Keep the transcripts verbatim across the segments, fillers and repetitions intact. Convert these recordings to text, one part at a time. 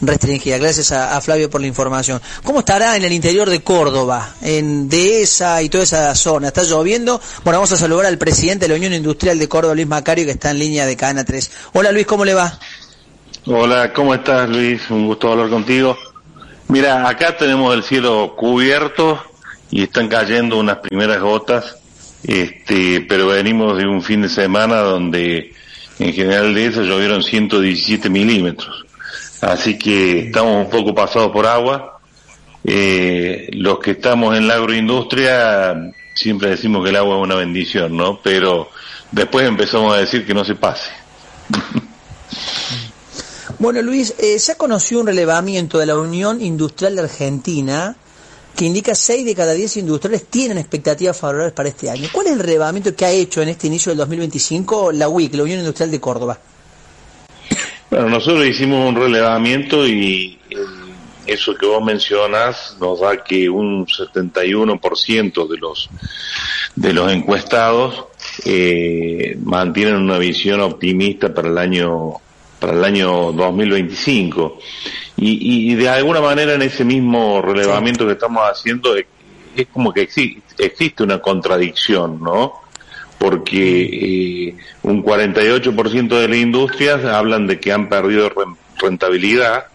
restringida. Gracias a, a Flavio por la información. ¿Cómo estará en el interior de Córdoba, en Dehesa y toda esa zona? ¿Está lloviendo? Bueno, vamos a saludar al presidente de la Unión Industrial de Córdoba, Luis Macario, que está en línea de Cadena tres. Hola Luis, ¿cómo le va? Hola, ¿cómo estás, Luis? Un gusto hablar contigo. Mira, acá tenemos el cielo cubierto y están cayendo unas primeras gotas, este, pero venimos de un fin de semana donde en general de eso llovieron ciento diecisiete milímetros. Así que estamos un poco pasados por agua. Eh, los que estamos en la agroindustria siempre decimos que el agua es una bendición, ¿no? Pero después empezamos a decir que no se pase. Bueno, Luis, eh, se ha conocido un relevamiento de la Unión Industrial de Argentina que indica seis de cada diez industriales tienen expectativas favorables para este año. ¿Cuál es el relevamiento que ha hecho en este inicio del dos mil veinticinco la U I C, la Unión Industrial de Córdoba? Bueno, nosotros hicimos un relevamiento y eh, eso que vos mencionas nos da que un setenta y uno por ciento de los de los encuestados eh, mantienen una visión optimista para el año para el año dos mil veinticinco y, y de alguna manera en ese mismo relevamiento que estamos haciendo es, es como que exi- existe una contradicción, ¿no? Porque eh, un cuarenta y ocho por ciento de las industrias hablan de que han perdido rentabilidad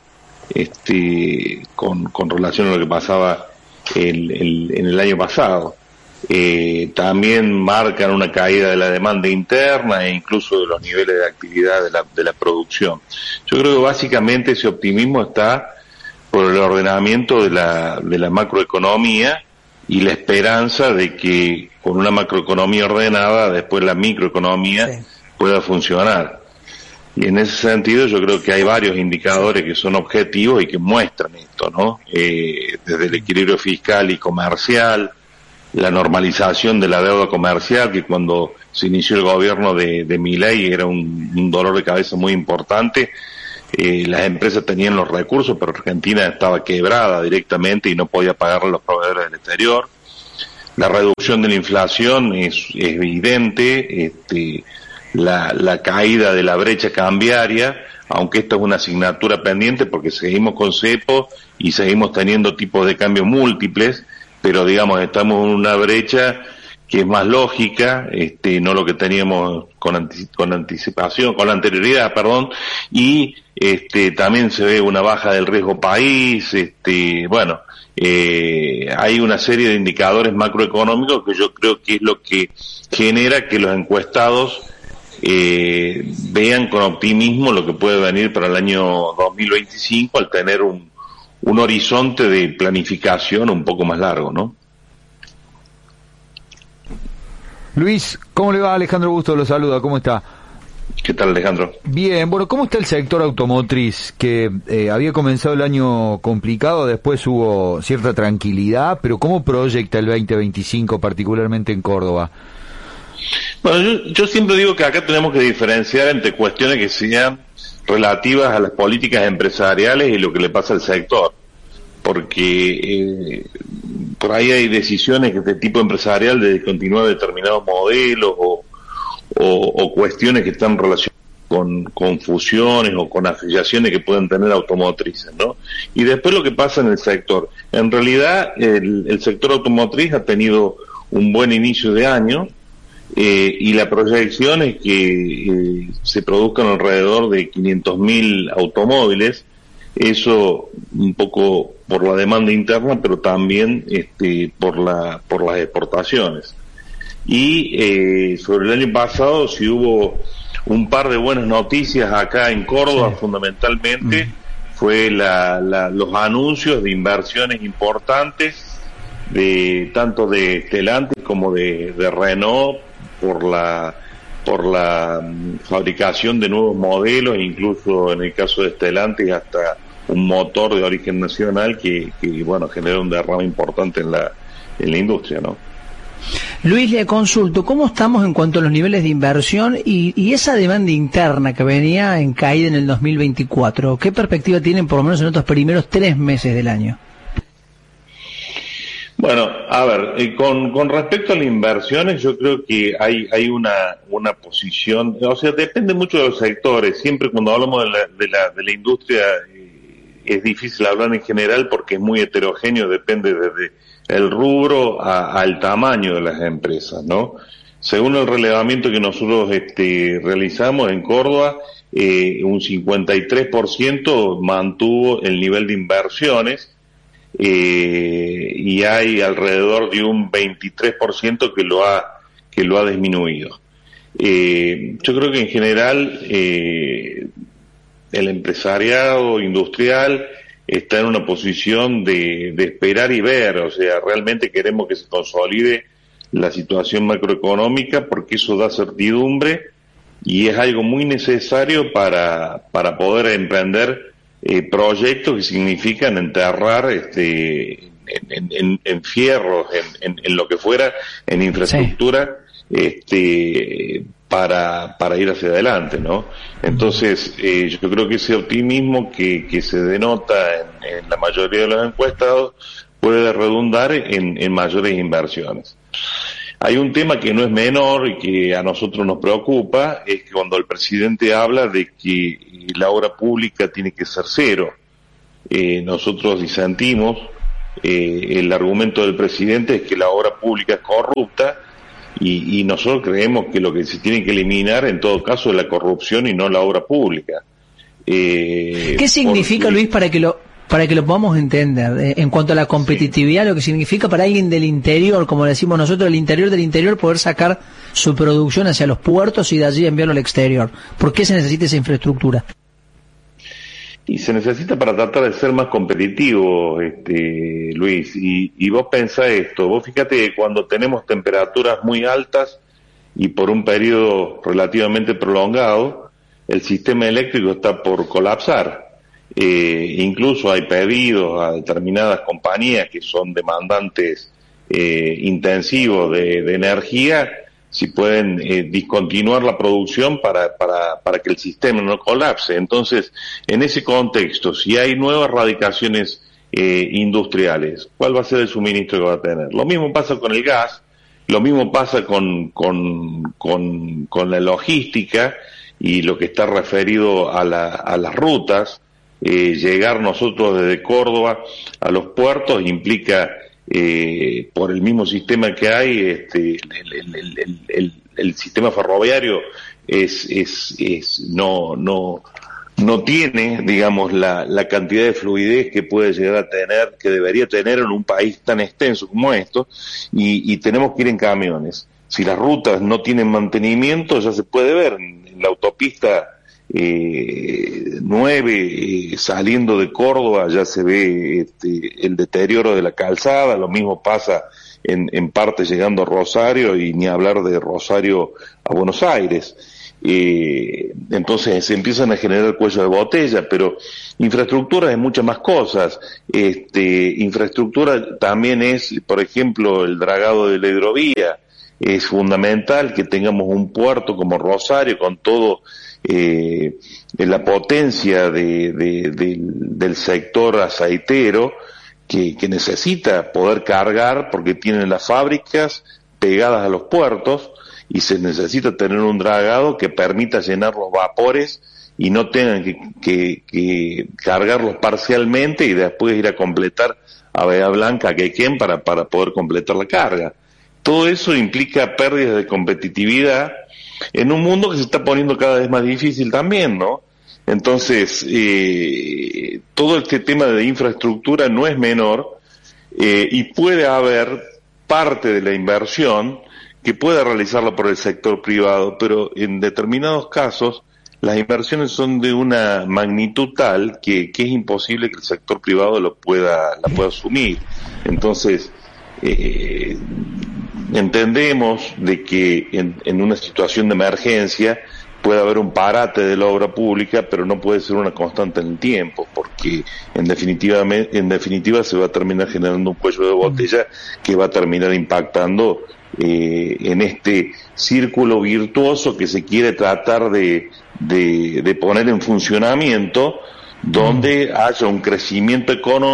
este con, con relación a lo que pasaba el, el, en el año pasado. Eh, también marcan una caída de la demanda interna e incluso de los niveles de actividad de la, de la producción. Yo creo que básicamente ese optimismo está por el ordenamiento de la, de la macroeconomía y la esperanza de que con una macroeconomía ordenada después la microeconomía sí. pueda funcionar. Y en ese sentido yo creo que hay varios indicadores que son objetivos y que muestran esto, ¿no? Eh, desde el equilibrio fiscal y comercial, la normalización de la deuda comercial, que cuando se inició el gobierno de, de Milei era un, un dolor de cabeza muy importante. Eh, las empresas tenían los recursos, pero Argentina estaba quebrada directamente y no podía pagarle a los proveedores del exterior. La reducción de la inflación es, es evidente, este, la, la caída de la brecha cambiaria, aunque esto es una asignatura pendiente porque seguimos con cepo y seguimos teniendo tipos de cambio múltiples, pero digamos estamos en una brecha que es más lógica, este, no lo que teníamos con, antici- con anticipación, con anterioridad, perdón, y este, también se ve una baja del riesgo país, este, bueno, eh, hay una serie de indicadores macroeconómicos que yo creo que es lo que genera que los encuestados eh, vean con optimismo lo que puede venir para el año dos mil veinticinco al tener un un horizonte de planificación un poco más largo, ¿no? Luis, ¿cómo le va? Alejandro Busto lo saluda, ¿cómo está? ¿Qué tal, Alejandro? Bien, bueno, ¿cómo está el sector automotriz? Que eh, había comenzado el año complicado, después hubo cierta tranquilidad, pero ¿cómo proyecta el veinte veinticinco, particularmente en Córdoba? Bueno, yo, yo siempre digo que acá tenemos que diferenciar entre cuestiones que sean relativas a las políticas empresariales y lo que le pasa al sector, porque eh, por ahí hay decisiones de tipo empresarial de continuar determinados modelos o, o, o cuestiones que están relacionadas con, con fusiones o con afiliaciones que pueden tener automotrices, ¿no? Y después lo que pasa en el sector. En realidad el, el sector automotriz ha tenido un buen inicio de año. Eh, y la proyección es que eh, se produzcan alrededor de quinientos mil automóviles, eso un poco por la demanda interna, pero también este, por la por las exportaciones. Y eh, sobre el año pasado sí hubo un par de buenas noticias acá en Córdoba, sí. fundamentalmente mm. fue la, la, los anuncios de inversiones importantes de tanto de Stellantis como de, de Renault por la por la um, fabricación de nuevos modelos, incluso en el caso de Stellantis hasta un motor de origen nacional que, que bueno, genera un derrame importante en la en la industria, ¿no? Luis, le consulto, ¿cómo estamos en cuanto a los niveles de inversión y, y esa demanda interna que venía en caída en el dos mil veinticuatro? ¿Qué perspectiva tienen por lo menos en estos primeros tres meses del año? Bueno, a ver, eh, con, con respecto a las inversiones, yo creo que hay hay una una posición, o sea, depende mucho de los sectores. Siempre cuando hablamos de la de la, de la industria eh, es difícil hablar en general porque es muy heterogéneo, depende desde el rubro a, al tamaño de las empresas, ¿no? Según el relevamiento que nosotros este, realizamos en Córdoba, eh, un cincuenta y tres por ciento mantuvo el nivel de inversiones, eh, y hay alrededor de un veintitrés por ciento que lo ha, que lo ha disminuido. Eh, yo creo que en general, eh, el empresariado industrial está en una posición de, de esperar y ver, o sea, realmente queremos que se consolide la situación macroeconómica porque eso da certidumbre y es algo muy necesario para, para poder emprender eh, proyectos que significan enterrar este, en, en, en fierros, en, en, en lo que fuera, en infraestructura, sí. este, para, para ir hacia adelante, ¿no? Entonces, eh, yo creo que ese optimismo que, que se denota en, en la mayoría de los encuestados puede redundar en, en mayores inversiones. Hay un tema que no es menor y que a nosotros nos preocupa, es que cuando el presidente habla de que la obra pública tiene que ser cero, eh, nosotros disentimos, eh, el argumento del presidente es que la obra pública es corrupta, y, y nosotros creemos que lo que se tiene que eliminar en todo caso es la corrupción y no la obra pública. Eh, ¿Qué significa, porque... Luis, para que lo para que lo podamos entender, eh, en cuanto a la competitividad, sí. Lo que significa para alguien del interior, como decimos nosotros, del interior del interior, poder sacar su producción hacia los puertos y de allí enviarlo al exterior? ¿Por qué se necesita esa infraestructura? Y se necesita para tratar de ser más competitivo, este, Luis, y, y vos pensá esto, vos fíjate que cuando tenemos temperaturas muy altas y por un periodo relativamente prolongado, el sistema eléctrico está por colapsar. Eh, incluso hay pedidos a determinadas compañías que son demandantes eh, intensivos de, de energía, si pueden eh, discontinuar la producción para, para, para que el sistema no colapse. Entonces, en ese contexto, si hay nuevas radicaciones eh, industriales, ¿cuál va a ser el suministro que va a tener? Lo mismo pasa con el gas, lo mismo pasa con, con, con, con la logística y lo que está referido a, la, a las rutas. Eh, llegar nosotros desde Córdoba a los puertos implica, eh, por el mismo sistema que hay, este, el, el, el, el, el sistema ferroviario es, es, es, no, no, no tiene, digamos, la, la cantidad de fluidez que puede llegar a tener, que debería tener en un país tan extenso como esto, y, y tenemos que ir en camiones. Si las rutas no tienen mantenimiento, ya se puede ver en, en la autopista Eh, nueve, eh, saliendo de Córdoba ya se ve este, el deterioro de la calzada, lo mismo pasa en, en parte llegando a Rosario y ni hablar de Rosario a Buenos Aires. Eh, entonces se empiezan a generar cuello de botella, pero infraestructura es muchas más cosas. Este, infraestructura también es, por ejemplo, el dragado de la hidrovía. Es fundamental que tengamos un puerto como Rosario con todo eh, la potencia de, de, de, del sector aceitero que, que necesita poder cargar porque tienen las fábricas pegadas a los puertos y se necesita tener un dragado que permita llenar los vapores y no tengan que, que, que cargarlos parcialmente y después ir a completar a Bahía Blanca, a Quequén para, para poder completar la carga. Todo eso implica pérdidas de competitividad en un mundo que se está poniendo cada vez más difícil también, ¿no? Entonces, eh, todo este tema de infraestructura no es menor eh, y puede haber parte de la inversión que pueda realizarla por el sector privado, pero en determinados casos las inversiones son de una magnitud tal que, que es imposible que el sector privado lo pueda, la pueda asumir. Entonces, eh, entendemos de que en, en una situación de emergencia puede haber un parate de la obra pública, pero no puede ser una constante en el tiempo, porque en definitiva, en definitiva se va a terminar generando un cuello de botella que va a terminar impactando eh, en este círculo virtuoso que se quiere tratar de, de, de poner en funcionamiento, donde haya un crecimiento económico